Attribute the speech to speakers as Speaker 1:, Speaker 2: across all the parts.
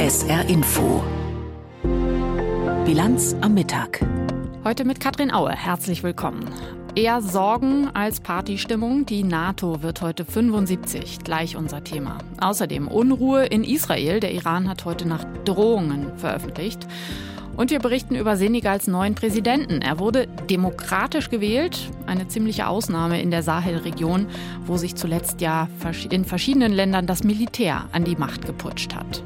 Speaker 1: SR Info. Bilanz am Mittag.
Speaker 2: Heute mit Katrin Aue. Herzlich willkommen. Eher Sorgen als Partystimmung. Die NATO wird heute 75. Gleich unser Thema. Außerdem Unruhe in Israel. Der Iran hat heute Nacht Drohungen veröffentlicht. Und wir berichten über Senegals neuen Präsidenten. Er wurde demokratisch gewählt. Eine ziemliche Ausnahme in der Sahelregion, wo sich zuletzt ja in verschiedenen Ländern das Militär an die Macht geputscht hat.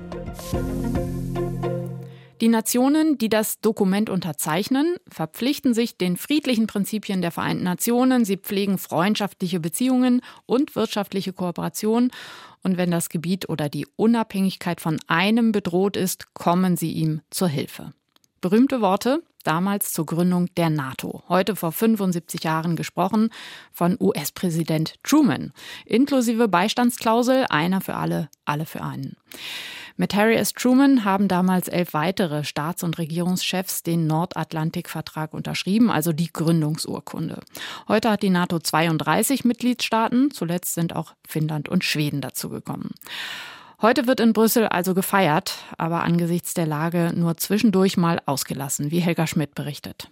Speaker 2: Die Nationen, die das Dokument unterzeichnen, verpflichten sich den friedlichen Prinzipien der Vereinten Nationen. Sie pflegen freundschaftliche Beziehungen und wirtschaftliche Kooperation. Und wenn das Gebiet oder die Unabhängigkeit von einem bedroht ist, kommen sie ihm zur Hilfe. Berühmte Worte, damals zur Gründung der NATO. Heute vor 75 Jahren gesprochen von US-Präsident Truman. Inklusive Beistandsklausel, einer für alle, alle für einen. Mit Harry S. Truman haben damals 11 weitere Staats- und Regierungschefs den Nordatlantikvertrag unterschrieben, also die Gründungsurkunde. Heute hat die NATO 32 Mitgliedstaaten, zuletzt sind auch Finnland und Schweden dazugekommen. Heute wird in Brüssel also gefeiert, aber angesichts der Lage nur zwischendurch mal ausgelassen, wie Helga Schmidt berichtet.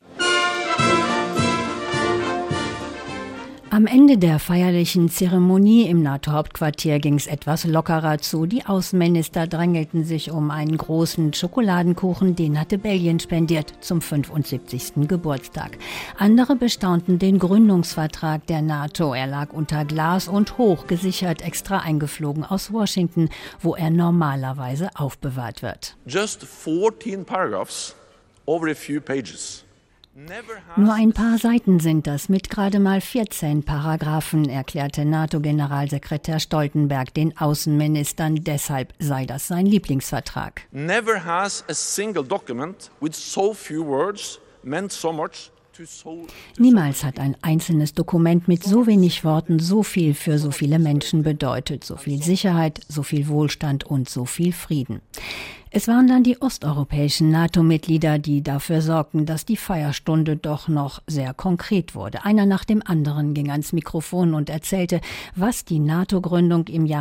Speaker 3: Am Ende der feierlichen Zeremonie im NATO-Hauptquartier ging es etwas lockerer zu. Die Außenminister drängelten sich um einen großen Schokoladenkuchen, den hatte Belgien spendiert zum 75. Geburtstag. Andere bestaunten den Gründungsvertrag der NATO. Er lag unter Glas und hochgesichert, extra eingeflogen aus Washington, wo er normalerweise aufbewahrt wird.
Speaker 4: Just 14 paragraphs over a few pages.
Speaker 3: Nur ein paar Seiten sind das, mit gerade mal 14 Paragraphen, erklärte NATO-Generalsekretär Stoltenberg den Außenministern. Deshalb sei das sein Lieblingsvertrag.
Speaker 4: Never has a single document with so few words meant so much.
Speaker 3: Niemals hat ein einzelnes Dokument mit so wenig Worten so viel für so viele Menschen bedeutet. So viel Sicherheit, so viel Wohlstand und so viel Frieden. Es waren dann die osteuropäischen NATO-Mitglieder, die dafür sorgten, dass die Feierstunde doch noch sehr konkret wurde. Einer nach dem anderen ging ans Mikrofon und erzählte, was die NATO-Gründung im Jahr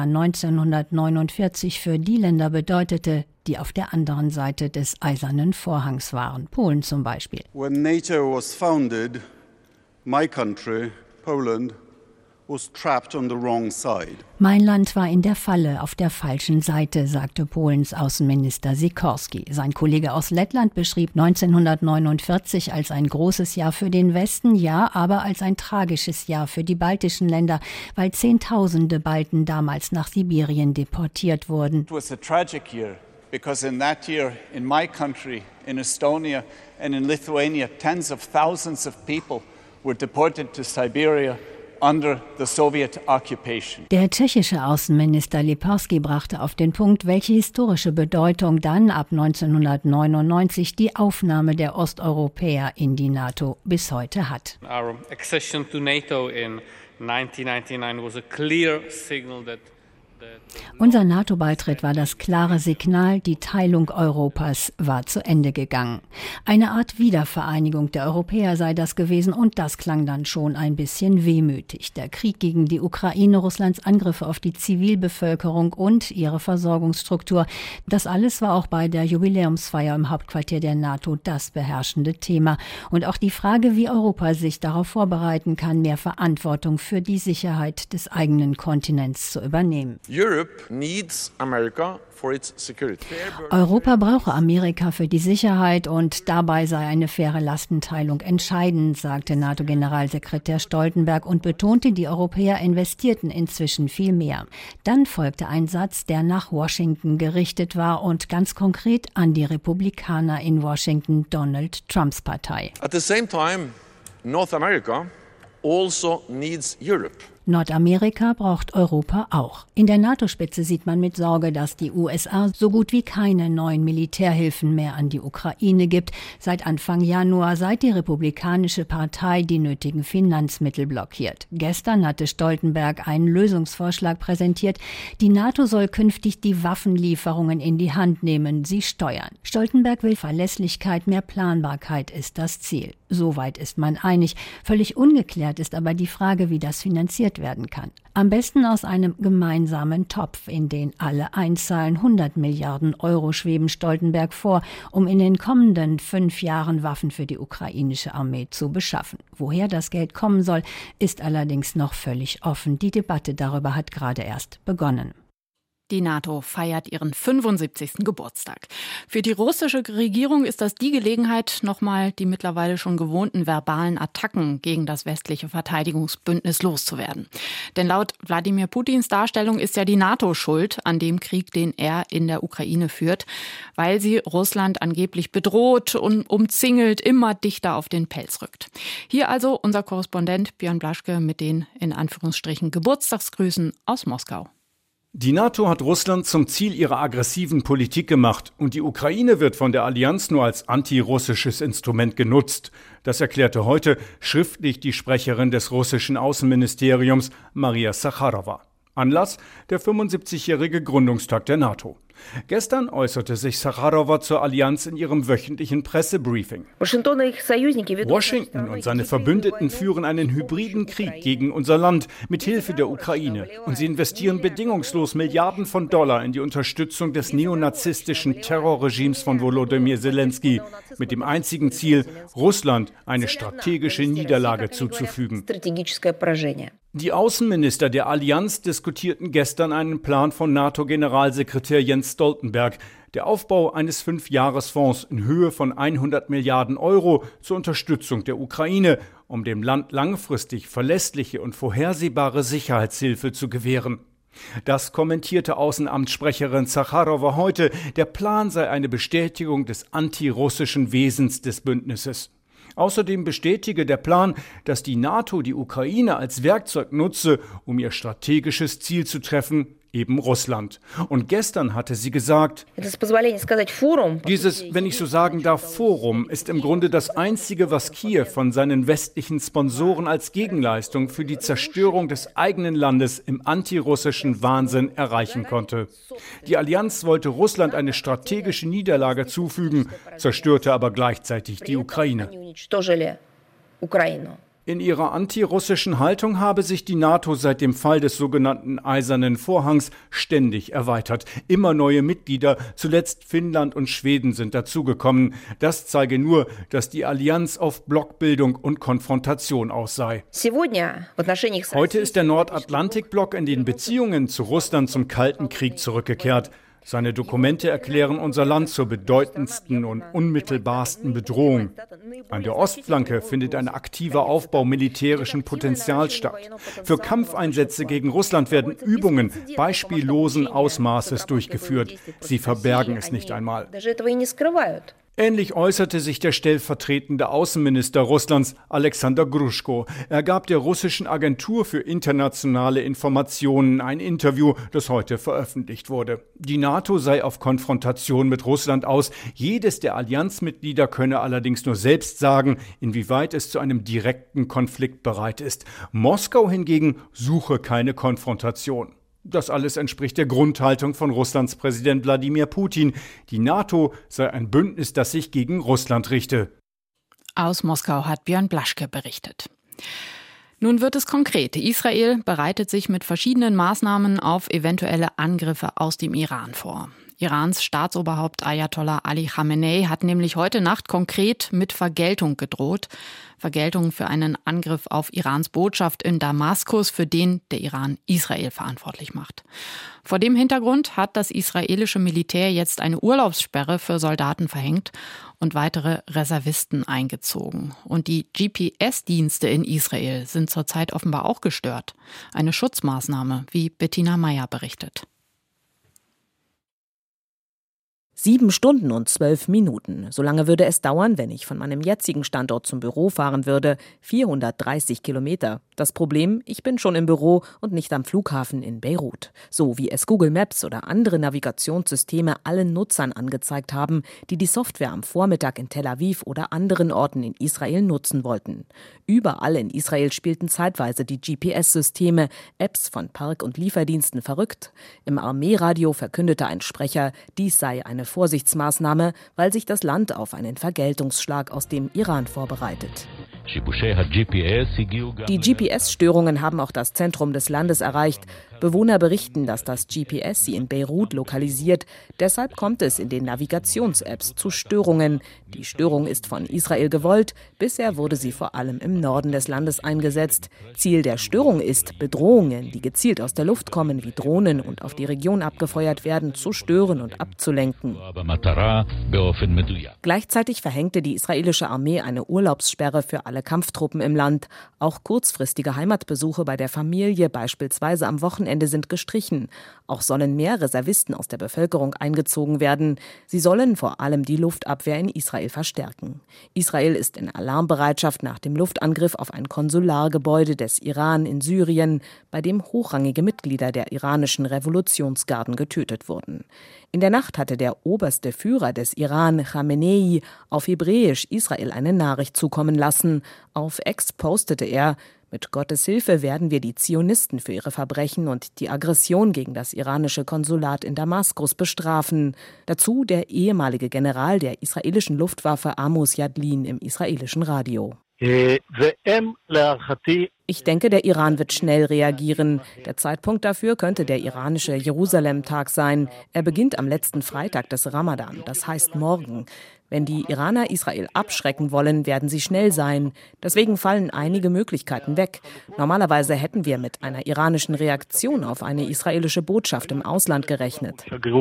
Speaker 3: 1949 für die Länder bedeutete, die auf der anderen Seite des Eisernen Vorhangs waren. Polen zum Beispiel.
Speaker 5: When NATO was founded, my country, Poland, was trapped on the wrong side.
Speaker 3: Mein Land war in der Falle auf der falschen Seite, sagte Polens Außenminister Sikorski. Sein Kollege aus Lettland beschrieb 1949 als ein großes Jahr für den Westen, ja, aber als ein tragisches Jahr für die baltischen Länder, weil Zehntausende Balten damals nach Sibirien deportiert wurden.
Speaker 6: It was a tragic year. Because in that year, in my country, in Estonia and in Lithuania, tens of thousands of people were deported to Siberia under the Soviet occupation.
Speaker 3: Der tschechische Außenminister Lipavský brachte auf den Punkt, welche historische Bedeutung dann ab 1999 die Aufnahme der Osteuropäer in die NATO bis heute hat.
Speaker 7: Our accession to NATO in 1999 was a clear signal that
Speaker 3: unser NATO-Beitritt war das klare Signal, die Teilung Europas war zu Ende gegangen. Eine Art Wiedervereinigung der Europäer sei das gewesen und das klang dann schon ein bisschen wehmütig. Der Krieg gegen die Ukraine, Russlands Angriffe auf die Zivilbevölkerung und ihre Versorgungsstruktur, das alles war auch bei der Jubiläumsfeier im Hauptquartier der NATO das beherrschende Thema. Und auch die Frage, wie Europa sich darauf vorbereiten kann, mehr Verantwortung für die Sicherheit des eigenen Kontinents zu übernehmen.
Speaker 4: Europe needs America for its security.
Speaker 3: Europa brauche Amerika für die Sicherheit und dabei sei eine faire Lastenteilung entscheidend, sagte NATO-Generalsekretär Stoltenberg und betonte, die Europäer investierten inzwischen viel mehr. Dann folgte ein Satz, der nach Washington gerichtet war und ganz konkret an die Republikaner in Washington, Donald Trumps Partei.
Speaker 4: At the same time, North America also needs Europe.
Speaker 3: Nordamerika braucht Europa auch. In der NATO-Spitze sieht man mit Sorge, dass die USA so gut wie keine neuen Militärhilfen mehr an die Ukraine gibt. Seit Anfang Januar, seit die Republikanische Partei die nötigen Finanzmittel blockiert. Gestern hatte Stoltenberg einen Lösungsvorschlag präsentiert. Die NATO soll künftig die Waffenlieferungen in die Hand nehmen, sie steuern. Stoltenberg will Verlässlichkeit, mehr Planbarkeit ist das Ziel. Soweit ist man einig. Völlig ungeklärt ist aber die Frage, wie das finanziert finanziert werden kann. Am besten aus einem gemeinsamen Topf, in den alle einzahlen. 100 Milliarden Euro schweben Stoltenberg vor, um in den kommenden 5 Jahren Waffen für die ukrainische Armee zu beschaffen. Woher das Geld kommen soll, ist allerdings noch völlig offen. Die Debatte darüber hat gerade erst begonnen.
Speaker 2: Die NATO feiert ihren 75. Geburtstag. Für die russische Regierung ist das die Gelegenheit, nochmal die mittlerweile schon gewohnten verbalen Attacken gegen das westliche Verteidigungsbündnis loszuwerden. Denn laut Wladimir Putins Darstellung ist ja die NATO schuld an dem Krieg, den er in der Ukraine führt, weil sie Russland angeblich bedroht und umzingelt, immer dichter auf den Pelz rückt. Hier also unser Korrespondent Björn Blaschke mit den in Anführungsstrichen Geburtstagsgrüßen aus Moskau.
Speaker 8: Die NATO hat Russland zum Ziel ihrer aggressiven Politik gemacht und die Ukraine wird von der Allianz nur als antirussisches Instrument genutzt. Das erklärte heute schriftlich die Sprecherin des russischen Außenministeriums, Maria Sacharowa. Anlass: der 75-jährige Gründungstag der NATO. Gestern äußerte sich Sacharowa zur Allianz in ihrem wöchentlichen Pressebriefing. Washington und seine Verbündeten führen einen hybriden Krieg gegen unser Land mit Hilfe der Ukraine. Und sie investieren bedingungslos Milliarden von Dollar in die Unterstützung des neonazistischen Terrorregimes von Volodymyr Zelensky mit dem einzigen Ziel, Russland eine strategische Niederlage zuzufügen. Die Außenminister der Allianz diskutierten gestern einen Plan von NATO-Generalsekretär Jens Stoltenberg, der Aufbau eines 5-Jahres-Fonds in Höhe von 100 Milliarden Euro zur Unterstützung der Ukraine, um dem Land langfristig verlässliche und vorhersehbare Sicherheitshilfe zu gewähren. Das kommentierte Außenamtssprecherin Sacharowa heute, der Plan sei eine Bestätigung des antirussischen Wesens des Bündnisses. Außerdem bestätige der Plan, dass die NATO die Ukraine als Werkzeug nutze, um ihr strategisches Ziel zu treffen, eben Russland. Und gestern hatte sie gesagt, dieses, wenn ich so sagen darf, Forum ist im Grunde das Einzige, was Kiew von seinen westlichen Sponsoren als Gegenleistung für die Zerstörung des eigenen Landes im antirussischen Wahnsinn erreichen konnte. Die Allianz wollte Russland eine strategische Niederlage zufügen, zerstörte aber gleichzeitig die Ukraine. In ihrer antirussischen Haltung habe sich die NATO seit dem Fall des sogenannten Eisernen Vorhangs ständig erweitert. Immer neue Mitglieder, zuletzt Finnland und Schweden, sind dazugekommen. Das zeige nur, dass die Allianz auf Blockbildung und Konfrontation aus sei. Heute ist der Nordatlantikblock in den Beziehungen zu Russland zum Kalten Krieg zurückgekehrt. Seine Dokumente erklären unser Land zur bedeutendsten und unmittelbarsten Bedrohung. An der Ostflanke findet ein aktiver Aufbau militärischen Potenzials statt. Für Kampfeinsätze gegen Russland werden Übungen beispiellosen Ausmaßes durchgeführt. Sie verbergen es nicht einmal. Ähnlich äußerte sich der stellvertretende Außenminister Russlands, Alexander Gruschko. Er gab der russischen Agentur für internationale Informationen ein Interview, das heute veröffentlicht wurde. Die NATO sei auf Konfrontation mit Russland aus. Jedes der Allianzmitglieder könne allerdings nur selbst sagen, inwieweit es zu einem direkten Konflikt bereit ist. Moskau hingegen suche keine Konfrontation. Das alles entspricht der Grundhaltung von Russlands Präsident Wladimir Putin. Die NATO sei ein Bündnis, das sich gegen Russland richte.
Speaker 2: Aus Moskau hat Björn Blaschke berichtet. Nun wird es konkret. Israel bereitet sich mit verschiedenen Maßnahmen auf eventuelle Angriffe aus dem Iran vor. Irans Staatsoberhaupt Ayatollah Ali Khamenei hat nämlich heute Nacht konkret mit Vergeltung gedroht. Vergeltung für einen Angriff auf Irans Botschaft in Damaskus, für den der Iran Israel verantwortlich macht. Vor dem Hintergrund hat das israelische Militär jetzt eine Urlaubssperre für Soldaten verhängt und weitere Reservisten eingezogen. Und die GPS-Dienste in Israel sind zurzeit offenbar auch gestört. Eine Schutzmaßnahme, wie Bettina Meyer berichtet.
Speaker 1: 7 Stunden und 12 Minuten. So lange würde es dauern, wenn ich von meinem jetzigen Standort zum Büro fahren würde. 430 Kilometer. Das Problem, ich bin schon im Büro und nicht am Flughafen in Beirut. So wie es Google Maps oder andere Navigationssysteme allen Nutzern angezeigt haben, die die Software am Vormittag in Tel Aviv oder anderen Orten in Israel nutzen wollten. Überall in Israel spielten zeitweise die GPS-Systeme, Apps von Park- und Lieferdiensten verrückt. Im Armeeradio verkündete ein Sprecher, dies sei eine Vorsichtsmaßnahme, weil sich das Land auf einen Vergeltungsschlag aus dem Iran vorbereitet. Die GPS-Störungen haben auch das Zentrum des Landes erreicht. Bewohner berichten, dass das GPS sie in Beirut lokalisiert. Deshalb kommt es in den Navigations-Apps zu Störungen. Die Störung ist von Israel gewollt. Bisher wurde sie vor allem im Norden des Landes eingesetzt. Ziel der Störung ist, Bedrohungen, die gezielt aus der Luft kommen, wie Drohnen und auf die Region abgefeuert werden, zu stören und abzulenken. Gleichzeitig verhängte die israelische Armee eine Urlaubssperre für alle Kampftruppen im Land. Auch kurzfristige Heimatbesuche bei der Familie, beispielsweise am Wochenende, sind gestrichen. Auch sollen mehr Reservisten aus der Bevölkerung eingezogen werden. Sie sollen vor allem die Luftabwehr in Israel verstärken. Israel ist in Alarmbereitschaft nach dem Luftangriff auf ein Konsulargebäude des Iran in Syrien, bei dem hochrangige Mitglieder der iranischen Revolutionsgarden getötet wurden. In der Nacht hatte der oberste Führer des Iran, Khamenei, auf Hebräisch Israel eine Nachricht zukommen lassen. Auf X postete er: Mit Gottes Hilfe werden wir die Zionisten für ihre Verbrechen und die Aggression gegen das iranische Konsulat in Damaskus bestrafen. Dazu der ehemalige General der israelischen Luftwaffe Amos Yadlin im israelischen Radio. Ich denke, der Iran wird schnell reagieren. Der Zeitpunkt dafür könnte der iranische Jerusalem-Tag sein. Er beginnt am letzten Freitag des Ramadan, das heißt morgen. Wenn die Iraner Israel abschrecken wollen, werden sie schnell sein. Deswegen fallen einige Möglichkeiten weg. Normalerweise hätten wir mit einer iranischen Reaktion auf eine israelische Botschaft im Ausland gerechnet.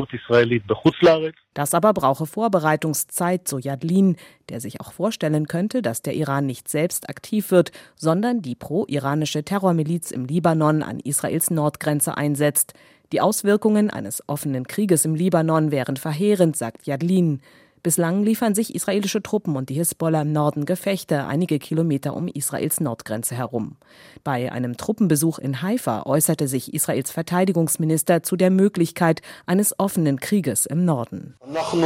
Speaker 1: Das aber brauche Vorbereitungszeit, so Yadlin, der sich auch vorstellen könnte, dass der Iran nicht selbst aktiv wird, sondern die pro-iranische Terrormiliz im Libanon an Israels Nordgrenze einsetzt. Die Auswirkungen eines offenen Krieges im Libanon wären verheerend, sagt Yadlin. Bislang liefern sich israelische Truppen und die Hisbollah im Norden Gefechte einige Kilometer um Israels Nordgrenze herum. Bei einem Truppenbesuch in Haifa äußerte sich Israels Verteidigungsminister zu der Möglichkeit eines offenen Krieges im Norden.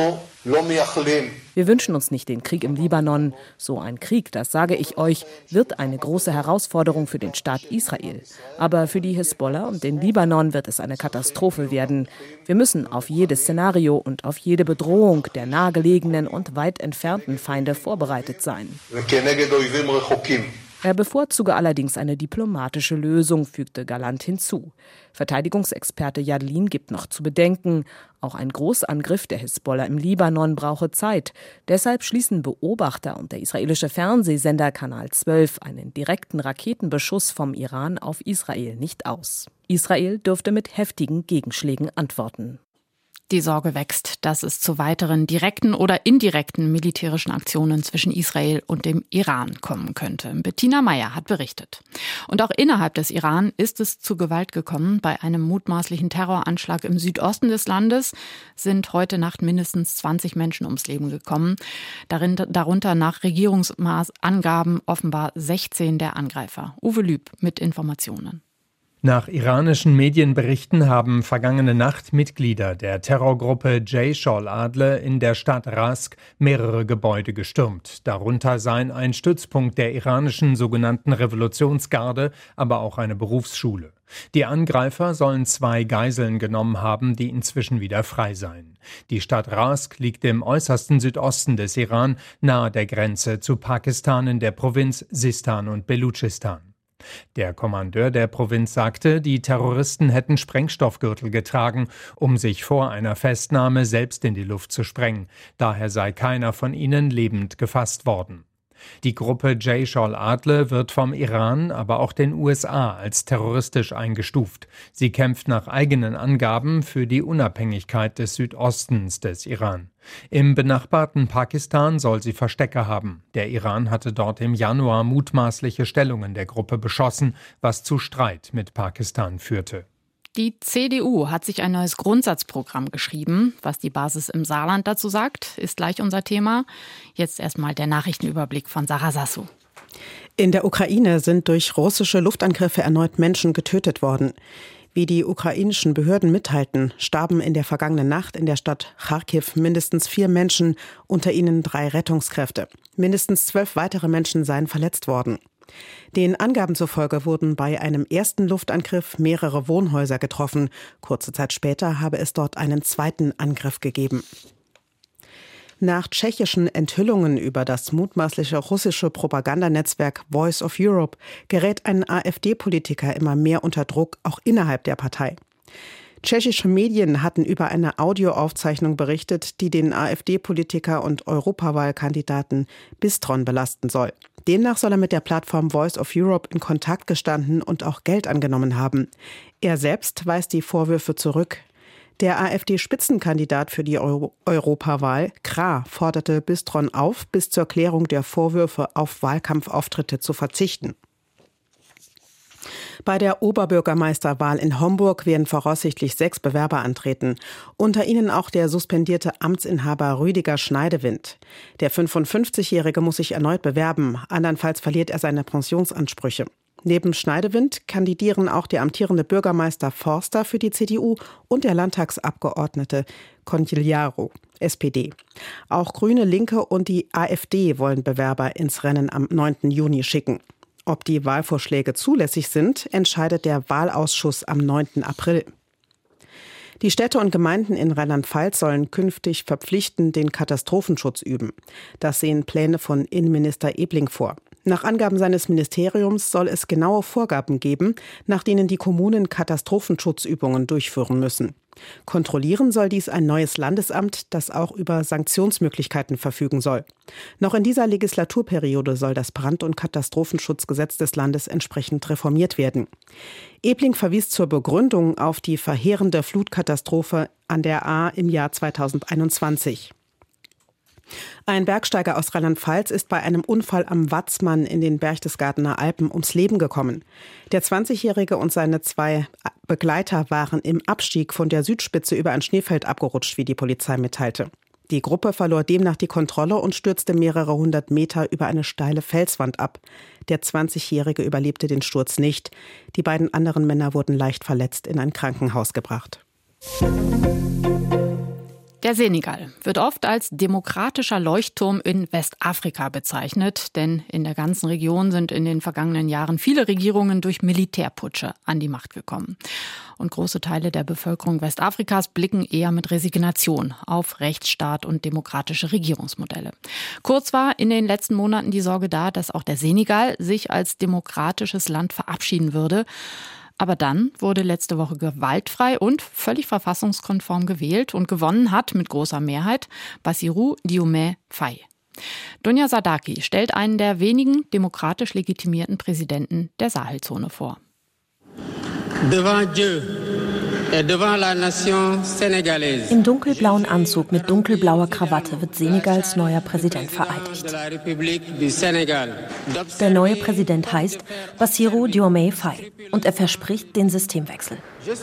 Speaker 1: Wir wünschen uns nicht den Krieg im Libanon. So ein Krieg, das sage ich euch, wird eine große Herausforderung für den Staat Israel. Aber für die Hisbollah und den Libanon wird es eine Katastrophe werden. Wir müssen auf jedes Szenario und auf jede Bedrohung der nahegelegenen und weit entfernten Feinde vorbereitet sein. Er bevorzuge allerdings eine diplomatische Lösung, fügte Galland hinzu. Verteidigungsexperte Yadlin gibt noch zu bedenken, auch ein Großangriff der Hisbollah im Libanon brauche Zeit. Deshalb schließen Beobachter und der israelische Fernsehsender Kanal 12 einen direkten Raketenbeschuss vom Iran auf Israel nicht aus. Israel dürfte mit heftigen Gegenschlägen antworten.
Speaker 2: Die Sorge wächst, dass es zu weiteren direkten oder indirekten militärischen Aktionen zwischen Israel und dem Iran kommen könnte. Bettina Meyer hat berichtet. Und auch innerhalb des Iran ist es zu Gewalt gekommen. Bei einem mutmaßlichen Terroranschlag im Südosten des Landes sind heute Nacht mindestens 20 Menschen ums Leben gekommen. Darunter nach Regierungsangaben offenbar 16 der Angreifer. Uwe Lüb mit Informationen.
Speaker 9: Nach iranischen Medienberichten haben vergangene Nacht Mitglieder der Terrorgruppe Jaish al-Adl in der Stadt Rask mehrere Gebäude gestürmt. Darunter seien ein Stützpunkt der iranischen sogenannten Revolutionsgarde, aber auch eine Berufsschule. Die Angreifer sollen 2 Geiseln genommen haben, die inzwischen wieder frei seien. Die Stadt Rask liegt im äußersten Südosten des Iran, nahe der Grenze zu Pakistan in der Provinz Sistan und Belutschistan. Der Kommandeur der Provinz sagte, die Terroristen hätten Sprengstoffgürtel getragen, um sich vor einer Festnahme selbst in die Luft zu sprengen. Daher sei keiner von ihnen lebend gefasst worden. Die Gruppe Jaish al-Adl wird vom Iran, aber auch den USA als terroristisch eingestuft. Sie kämpft nach eigenen Angaben für die Unabhängigkeit des Südostens des Iran. Im benachbarten Pakistan soll sie Verstecke haben. Der Iran hatte dort im Januar mutmaßliche Stellungen der Gruppe beschossen, was zu Streit mit Pakistan führte.
Speaker 2: Die CDU hat sich ein neues Grundsatzprogramm geschrieben. Was die Basis im Saarland dazu sagt, ist gleich unser Thema. Jetzt erstmal der Nachrichtenüberblick von Sarah Sassou.
Speaker 10: In der Ukraine sind durch russische Luftangriffe erneut Menschen getötet worden. Wie die ukrainischen Behörden mitteilten, starben in der vergangenen Nacht in der Stadt Charkiw mindestens 4 Menschen, unter ihnen 3 Rettungskräfte. Mindestens 12 weitere Menschen seien verletzt worden. Den Angaben zufolge wurden bei einem ersten Luftangriff mehrere Wohnhäuser getroffen. Kurze Zeit später habe es dort einen zweiten Angriff gegeben. Nach tschechischen Enthüllungen über das mutmaßliche russische Propagandanetzwerk Voice of Europe gerät ein AfD-Politiker immer mehr unter Druck, auch innerhalb der Partei. Tschechische Medien hatten über eine Audioaufzeichnung berichtet, die den AfD-Politiker und Europawahlkandidaten Bistron belasten soll. Demnach soll er mit der Plattform Voice of Europe in Kontakt gestanden und auch Geld angenommen haben. Er selbst weist die Vorwürfe zurück. Der AfD-Spitzenkandidat für die Europawahl, Krah, forderte Bistron auf, bis zur Klärung der Vorwürfe auf Wahlkampfauftritte zu verzichten. Bei der Oberbürgermeisterwahl in Homburg werden voraussichtlich 6 Bewerber antreten. Unter ihnen auch der suspendierte Amtsinhaber Rüdiger Schneidewind. Der 55-Jährige muss sich erneut bewerben, andernfalls verliert er seine Pensionsansprüche. Neben Schneidewind kandidieren auch der amtierende Bürgermeister Forster für die CDU und der Landtagsabgeordnete Conchigliaro, SPD. Auch Grüne, Linke und die AfD wollen Bewerber ins Rennen am 9. Juni schicken. Ob die Wahlvorschläge zulässig sind, entscheidet der Wahlausschuss am 9. April. Die Städte und Gemeinden in Rheinland-Pfalz sollen künftig verpflichtend den Katastrophenschutz üben. Das sehen Pläne von Innenminister Ebling vor. Nach Angaben seines Ministeriums soll es genaue Vorgaben geben, nach denen die Kommunen Katastrophenschutzübungen durchführen müssen. Kontrollieren soll dies ein neues Landesamt, das auch über Sanktionsmöglichkeiten verfügen soll. Noch in dieser Legislaturperiode soll das Brand- und Katastrophenschutzgesetz des Landes entsprechend reformiert werden. Ebling verwies zur Begründung auf die verheerende Flutkatastrophe an der Ahr im Jahr 2021. Ein Bergsteiger aus Rheinland-Pfalz ist bei einem Unfall am Watzmann in den Berchtesgadener Alpen ums Leben gekommen. Der 20-Jährige und seine 2 Begleiter waren im Abstieg von der Südspitze über ein Schneefeld abgerutscht, wie die Polizei mitteilte. Die Gruppe verlor demnach die Kontrolle und stürzte mehrere 100 Meter über eine steile Felswand ab. Der 20-Jährige überlebte den Sturz nicht. Die beiden anderen Männer wurden leicht verletzt in ein Krankenhaus gebracht.
Speaker 2: Der Senegal wird oft als demokratischer Leuchtturm in Westafrika bezeichnet, denn in der ganzen Region sind in den vergangenen Jahren viele Regierungen durch Militärputsche an die Macht gekommen. Und große Teile der Bevölkerung Westafrikas blicken eher mit Resignation auf Rechtsstaat und demokratische Regierungsmodelle. Kurz war in den letzten Monaten die Sorge da, dass auch der Senegal sich als demokratisches Land verabschieden würde. Aber dann wurde letzte Woche gewaltfrei und völlig verfassungskonform gewählt und gewonnen hat mit großer Mehrheit Bassirou Diomaye Faye. Dunia Sadaki stellt einen der wenigen demokratisch legitimierten Präsidenten der Sahelzone vor.
Speaker 11: Im dunkelblauen Anzug mit dunkelblauer Krawatte wird Senegals neuer Präsident vereidigt. Der neue Präsident heißt Bassirou Diomaye Faye und er verspricht den Systemwechsel.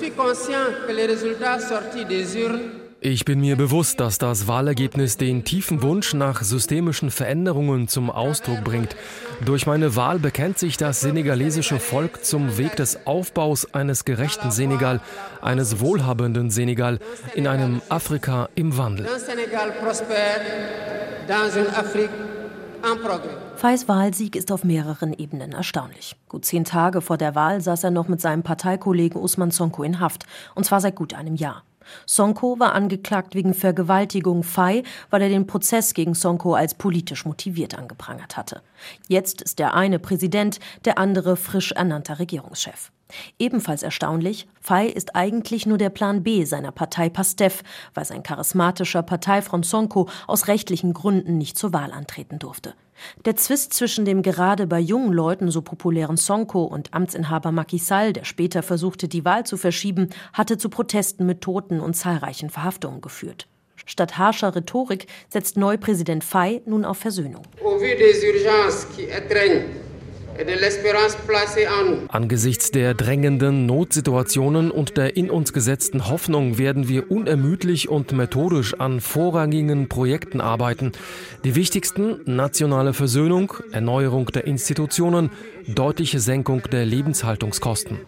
Speaker 12: Ich bin mir bewusst, dass das Wahlergebnis den tiefen Wunsch nach systemischen Veränderungen zum Ausdruck bringt. Durch meine Wahl bekennt sich das senegalesische Volk zum Weg des Aufbaus eines gerechten Senegal, eines wohlhabenden Senegal, in einem Afrika im Wandel.
Speaker 11: Fayes Wahlsieg ist auf mehreren Ebenen erstaunlich. Gut 10 Tage vor der Wahl saß er noch mit seinem Parteikollegen Ousmane Sonko in Haft, und zwar seit gut einem Jahr. Sonko war angeklagt wegen Vergewaltigung, Faye, weil er den Prozess gegen Sonko als politisch motiviert angeprangert hatte. Jetzt ist der eine Präsident, der andere frisch ernannter Regierungschef. Ebenfalls erstaunlich, Faye ist eigentlich nur der Plan B seiner Partei PASTEF, weil sein charismatischer Parteifreund Sonko aus rechtlichen Gründen nicht zur Wahl antreten durfte. Der Zwist zwischen dem gerade bei jungen Leuten so populären Sonko und Amtsinhaber Macky Sall, der später versuchte, die Wahl zu verschieben, hatte zu Protesten mit Toten und zahlreichen Verhaftungen geführt. Statt harscher Rhetorik setzt Neupräsident Faye nun auf Versöhnung.
Speaker 12: Angesichts der drängenden Notsituationen und der in uns gesetzten Hoffnung werden wir unermüdlich und methodisch an vorrangigen Projekten arbeiten. Die wichtigsten: nationale Versöhnung, Erneuerung der Institutionen, deutliche Senkung der Lebenshaltungskosten.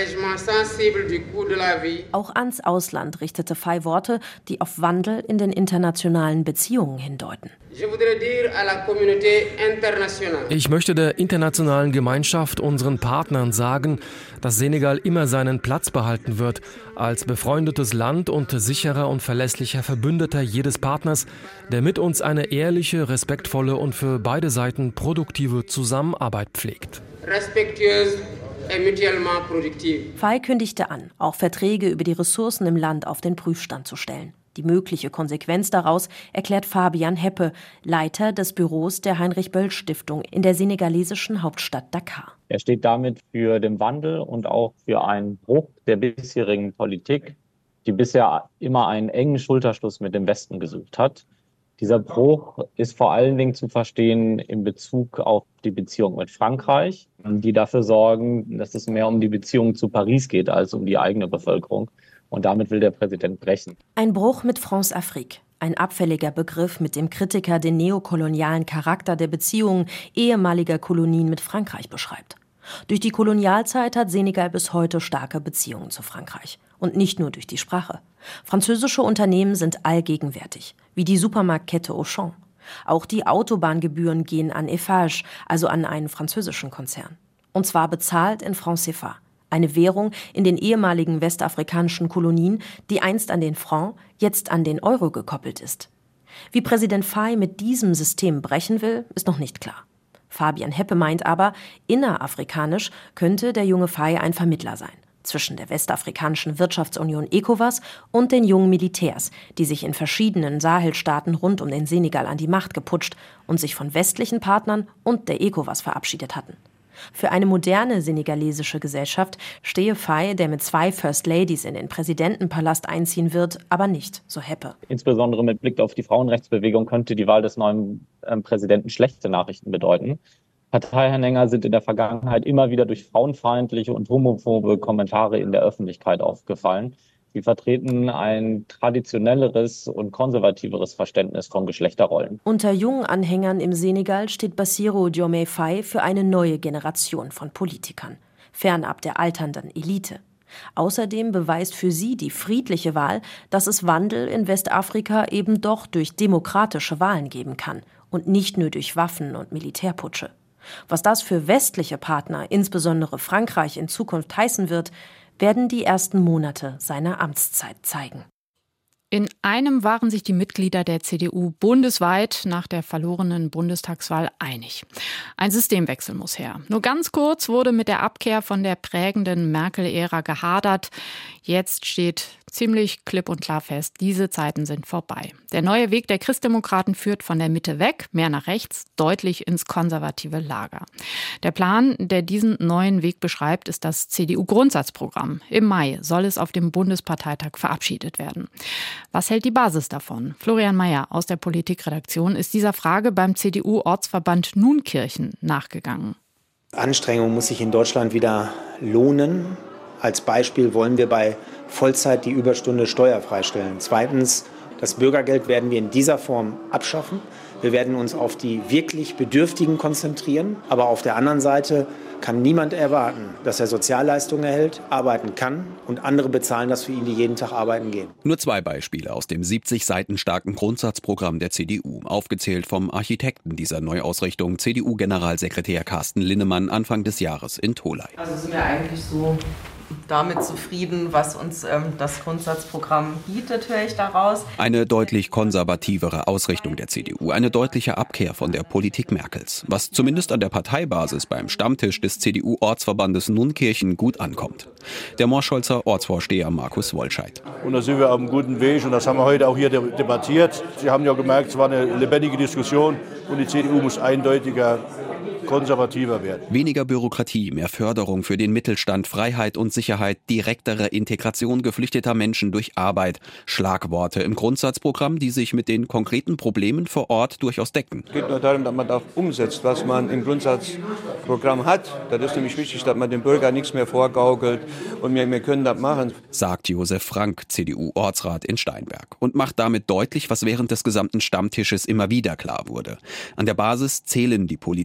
Speaker 11: Auch ans Ausland richtete Faye Worte, die auf Wandel in den internationalen Beziehungen hindeuten.
Speaker 12: Ich möchte der internationalen Gemeinschaft, unseren Partnern sagen, dass Senegal immer seinen Platz behalten wird, als befreundetes Land und sicherer und verlässlicher Verbündeter jedes Partners, der mit uns eine ehrliche, respektvolle und für beide Seiten produktive Zusammenarbeit pflegt.
Speaker 11: Faye kündigte an, auch Verträge über die Ressourcen im Land auf den Prüfstand zu stellen. Die mögliche Konsequenz daraus erklärt Fabian Heppe, Leiter des Büros der Heinrich-Böll-Stiftung in der senegalesischen Hauptstadt Dakar.
Speaker 13: Er steht damit für den Wandel und auch für einen Bruch der bisherigen Politik, die bisher immer einen engen Schulterschluss mit dem Westen gesucht hat. Dieser Bruch ist vor allen Dingen zu verstehen in Bezug auf die Beziehung mit Frankreich, die dafür sorgen, dass es mehr um die Beziehung zu Paris geht als um die eigene Bevölkerung. Und damit will der Präsident brechen.
Speaker 11: Ein Bruch mit France-Afrique. Ein abfälliger Begriff, mit dem Kritiker den neokolonialen Charakter der Beziehungen ehemaliger Kolonien mit Frankreich beschreibt. Durch die Kolonialzeit hat Senegal bis heute starke Beziehungen zu Frankreich. Und nicht nur durch die Sprache. Französische Unternehmen sind allgegenwärtig, wie die Supermarktkette Auchan. Auch die Autobahngebühren gehen an Eiffage, also an einen französischen Konzern. Und zwar bezahlt in Franc CFA. Eine Währung in den ehemaligen westafrikanischen Kolonien, die einst an den Franc, jetzt an den Euro gekoppelt ist. Wie Präsident Faye mit diesem System brechen will, ist noch nicht klar. Fabian Heppe meint aber, innerafrikanisch könnte der junge Faye ein Vermittler sein. Zwischen der westafrikanischen Wirtschaftsunion ECOWAS und den jungen Militärs, die sich in verschiedenen Sahelstaaten rund um den Senegal an die Macht geputscht und sich von westlichen Partnern und der ECOWAS verabschiedet hatten. Für eine moderne senegalesische Gesellschaft stehe Faye, der mit 2 First Ladies in den Präsidentenpalast einziehen wird, aber nicht, so Heppe.
Speaker 13: Insbesondere mit Blick auf die Frauenrechtsbewegung könnte die Wahl des neuen Präsidenten schlechte Nachrichten bedeuten. Parteianhänger sind in der Vergangenheit immer wieder durch frauenfeindliche und homophobe Kommentare in der Öffentlichkeit aufgefallen. Sie vertreten ein traditionelleres und konservativeres Verständnis von Geschlechterrollen.
Speaker 11: Unter jungen Anhängern im Senegal steht Bassirou Diomaye Faye für eine neue Generation von Politikern, fernab der alternden Elite. Außerdem beweist für sie die friedliche Wahl, dass es Wandel in Westafrika eben doch durch demokratische Wahlen geben kann und nicht nur durch Waffen und Militärputsche. Was das für westliche Partner, insbesondere Frankreich, in Zukunft heißen wird, werden die ersten Monate seiner Amtszeit zeigen.
Speaker 2: In einem waren sich die Mitglieder der CDU bundesweit nach der verlorenen Bundestagswahl einig. Ein Systemwechsel muss her. Nur ganz kurz wurde mit der Abkehr von der prägenden Merkel-Ära gehadert. Jetzt steht ziemlich klipp und klar fest, diese Zeiten sind vorbei. Der neue Weg der Christdemokraten führt von der Mitte weg, mehr nach rechts, deutlich ins konservative Lager. Der Plan, der diesen neuen Weg beschreibt, ist das CDU-Grundsatzprogramm. Im Mai soll es auf dem Bundesparteitag verabschiedet werden. Was hält die Basis davon? Florian Mayer aus der Politikredaktion ist dieser Frage beim CDU-Ortsverband Nunkirchen nachgegangen.
Speaker 14: Anstrengung muss sich in Deutschland wieder lohnen. Als Beispiel wollen wir bei Vollzeit die Überstunde steuerfrei stellen. Zweitens, das Bürgergeld werden wir in dieser Form abschaffen. Wir werden uns auf die wirklich Bedürftigen konzentrieren. Aber auf der anderen Seite kann niemand erwarten, dass er Sozialleistungen erhält, arbeiten kann und andere bezahlen das für ihn, die jeden Tag arbeiten gehen.
Speaker 15: Nur 2 Beispiele aus dem 70 Seiten starken Grundsatzprogramm der CDU, aufgezählt vom Architekten dieser Neuausrichtung, CDU-Generalsekretär Carsten Linnemann, Anfang des Jahres in Tholey.
Speaker 16: Also sind wir eigentlich so damit zufrieden, was uns das Grundsatzprogramm bietet, höre ich daraus.
Speaker 15: Eine deutlich konservativere Ausrichtung der CDU, eine deutliche Abkehr von der Politik Merkels, was zumindest an der Parteibasis beim Stammtisch des CDU-Ortsverbandes Nunkirchen gut ankommt. Der Morscholzer Ortsvorsteher Markus Wollscheid.
Speaker 17: Und da sind wir auf einem guten Weg und das haben wir heute auch hier debattiert. Sie haben ja gemerkt, es war eine lebendige Diskussion und die CDU muss eindeutiger konservativer werden.
Speaker 15: Weniger Bürokratie, mehr Förderung für den Mittelstand, Freiheit und Sicherheit, direktere Integration geflüchteter Menschen durch Arbeit. Schlagworte im Grundsatzprogramm, die sich mit den konkreten Problemen vor Ort durchaus decken.
Speaker 18: Es geht nur darum, dass man auch umsetzt, was man im Grundsatzprogramm hat. Das ist nämlich wichtig, dass man dem Bürger nichts mehr vorgaukelt und wir können das machen.
Speaker 15: Sagt Josef Frank, CDU-Ortsrat in Steinberg. Und macht damit deutlich, was während des gesamten Stammtisches immer wieder klar wurde. An der Basis zählen die Politik, Theorie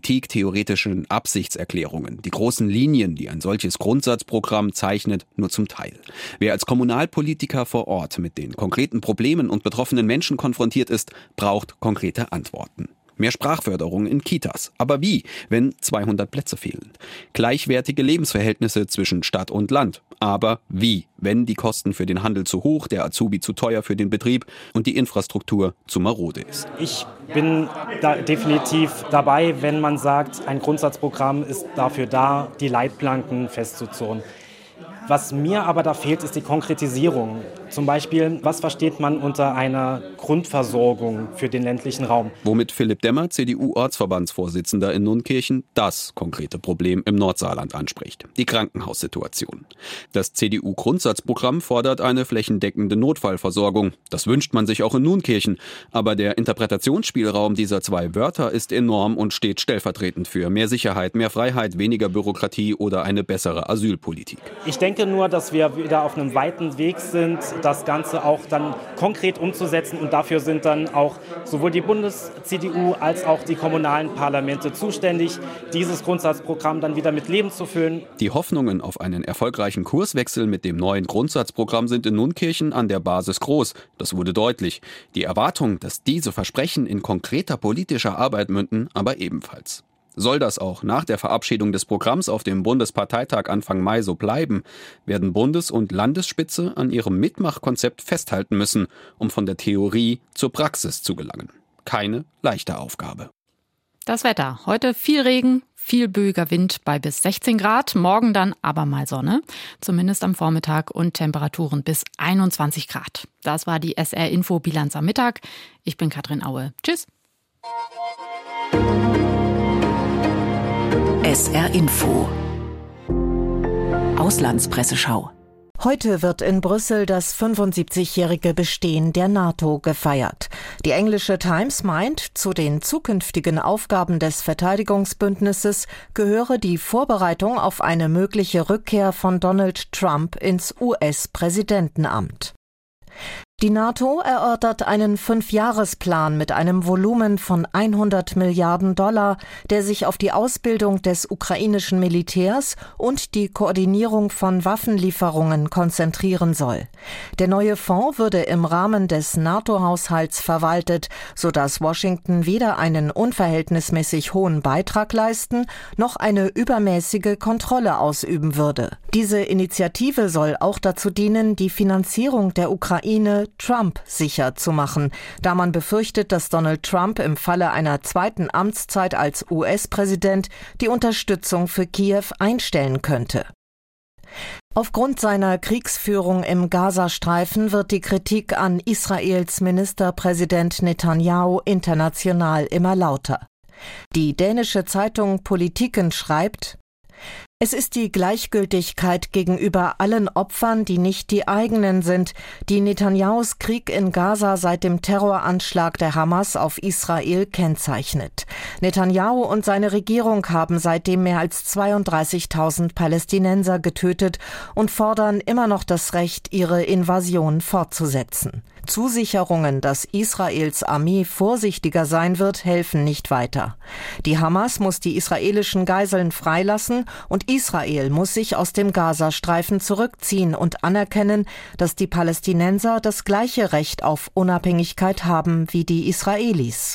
Speaker 15: theoretischen Absichtserklärungen, die großen Linien, die ein solches Grundsatzprogramm zeichnet, nur zum Teil. Wer als Kommunalpolitiker vor Ort mit den konkreten Problemen und betroffenen Menschen konfrontiert ist, braucht konkrete Antworten. Mehr Sprachförderung in Kitas. Aber wie, wenn 200 Plätze fehlen? Gleichwertige Lebensverhältnisse zwischen Stadt und Land. Aber wie, wenn die Kosten für den Handel zu hoch, der Azubi zu teuer für den Betrieb und die Infrastruktur zu marode ist?
Speaker 19: Ich bin da definitiv dabei, wenn man sagt, ein Grundsatzprogramm ist dafür da, die Leitplanken festzuzurren. Was mir aber da fehlt, ist die Konkretisierung. Zum Beispiel, was versteht man unter einer Grundversorgung für den ländlichen Raum?
Speaker 15: Womit Philipp Demmer, CDU-Ortsverbandsvorsitzender in Nunkirchen, das konkrete Problem im Nordsaarland anspricht: die Krankenhaussituation. Das CDU-Grundsatzprogramm fordert eine flächendeckende Notfallversorgung. Das wünscht man sich auch in Nunkirchen. Aber der Interpretationsspielraum dieser zwei Wörter ist enorm und steht stellvertretend für mehr Sicherheit, mehr Freiheit, weniger Bürokratie oder eine bessere Asylpolitik.
Speaker 19: Ich denke nur, dass wir wieder auf einem weiten Weg sind, das Ganze auch dann konkret umzusetzen. Und dafür sind dann auch sowohl die Bundes-CDU als auch die kommunalen Parlamente zuständig, dieses Grundsatzprogramm dann wieder mit Leben zu füllen.
Speaker 15: Die Hoffnungen auf einen erfolgreichen Kurswechsel mit dem neuen Grundsatzprogramm sind in Nunkirchen an der Basis groß. Das wurde deutlich. Die Erwartung, dass diese Versprechen in konkreter politischer Arbeit münden, aber ebenfalls. Soll das auch nach der Verabschiedung des Programms auf dem Bundesparteitag Anfang Mai so bleiben, werden Bundes- und Landesspitze an ihrem Mitmachkonzept festhalten müssen, um von der Theorie zur Praxis zu gelangen. Keine leichte Aufgabe.
Speaker 2: Das Wetter. Heute viel Regen, viel böiger Wind bei bis 16 Grad. Morgen dann aber mal Sonne, zumindest am Vormittag, und Temperaturen bis 21 Grad. Das war die SR-Info-Bilanz am Mittag. Ich bin Katrin Aue. Tschüss.
Speaker 20: SR Info. Auslandspresseschau.
Speaker 21: Heute wird in Brüssel das 75-jährige Bestehen der NATO gefeiert. Die englische Times meint, zu den zukünftigen Aufgaben des Verteidigungsbündnisses gehöre die Vorbereitung auf eine mögliche Rückkehr von Donald Trump ins US-Präsidentenamt. Die NATO erörtert einen 5-Jahresplan mit einem Volumen von 100 Milliarden $, der sich auf die Ausbildung des ukrainischen Militärs und die Koordinierung von Waffenlieferungen konzentrieren soll. Der neue Fonds würde im Rahmen des NATO-Haushalts verwaltet, sodass Washington weder einen unverhältnismäßig hohen Beitrag leisten, noch eine übermäßige Kontrolle ausüben würde. Diese Initiative soll auch dazu dienen, die Finanzierung der Ukraine Trump sicher zu machen, da man befürchtet, dass Donald Trump im Falle einer zweiten Amtszeit als US-Präsident die Unterstützung für Kiew einstellen könnte. Aufgrund seiner Kriegsführung im Gazastreifen wird die Kritik an Israels Ministerpräsident Netanyahu international immer lauter. Die dänische Zeitung Politiken schreibt: Es ist die Gleichgültigkeit gegenüber allen Opfern, die nicht die eigenen sind, die Netanyahus Krieg in Gaza seit dem Terroranschlag der Hamas auf Israel kennzeichnet. Netanyahu und seine Regierung haben seitdem mehr als 32.000 Palästinenser getötet und fordern immer noch das Recht, ihre Invasion fortzusetzen. Zusicherungen, dass Israels Armee vorsichtiger sein wird, helfen nicht weiter. Die Hamas muss die israelischen Geiseln freilassen und Israel muss sich aus dem Gazastreifen zurückziehen und anerkennen, dass die Palästinenser das gleiche Recht auf Unabhängigkeit haben wie die Israelis.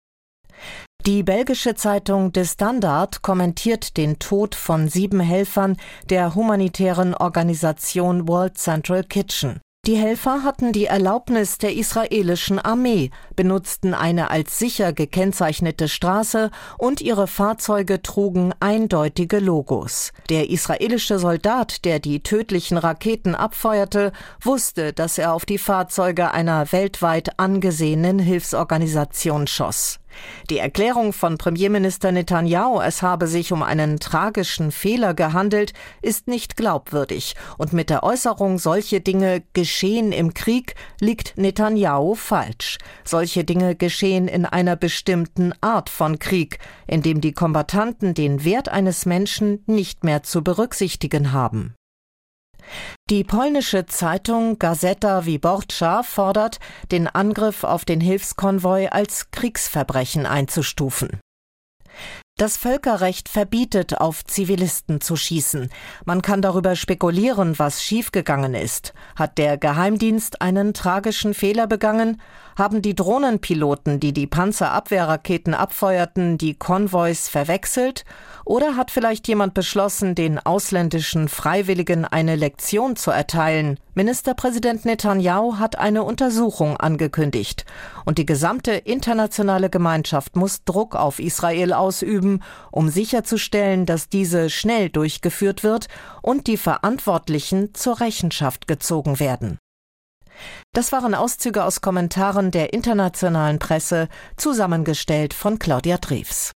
Speaker 21: Die belgische Zeitung De Standaard kommentiert den Tod von 7 Helfern der humanitären Organisation World Central Kitchen. Die Helfer hatten die Erlaubnis der israelischen Armee, benutzten eine als sicher gekennzeichnete Straße und ihre Fahrzeuge trugen eindeutige Logos. Der israelische Soldat, der die tödlichen Raketen abfeuerte, wusste, dass er auf die Fahrzeuge einer weltweit angesehenen Hilfsorganisation schoss. Die Erklärung von Premierminister Netanyahu, es habe sich um einen tragischen Fehler gehandelt, ist nicht glaubwürdig. Und mit der Äußerung, solche Dinge geschehen im Krieg, liegt Netanyahu falsch. Solche Dinge geschehen in einer bestimmten Art von Krieg, in dem die Kombattanten den Wert eines Menschen nicht mehr zu berücksichtigen haben. Die polnische Zeitung Gazeta Wyborcza fordert, den Angriff auf den Hilfskonvoi als Kriegsverbrechen einzustufen. Das Völkerrecht verbietet, auf Zivilisten zu schießen. Man kann darüber spekulieren, was schiefgegangen ist. Hat der Geheimdienst einen tragischen Fehler begangen? Haben die Drohnenpiloten, die die Panzerabwehrraketen abfeuerten, die Konvois verwechselt? Oder hat vielleicht jemand beschlossen, den ausländischen Freiwilligen eine Lektion zu erteilen? Ministerpräsident Netanyahu hat eine Untersuchung angekündigt. Und die gesamte internationale Gemeinschaft muss Druck auf Israel ausüben, um sicherzustellen, dass diese schnell durchgeführt wird und die Verantwortlichen zur Rechenschaft gezogen werden. Das waren Auszüge aus Kommentaren der internationalen Presse, zusammengestellt von Claudia Drews.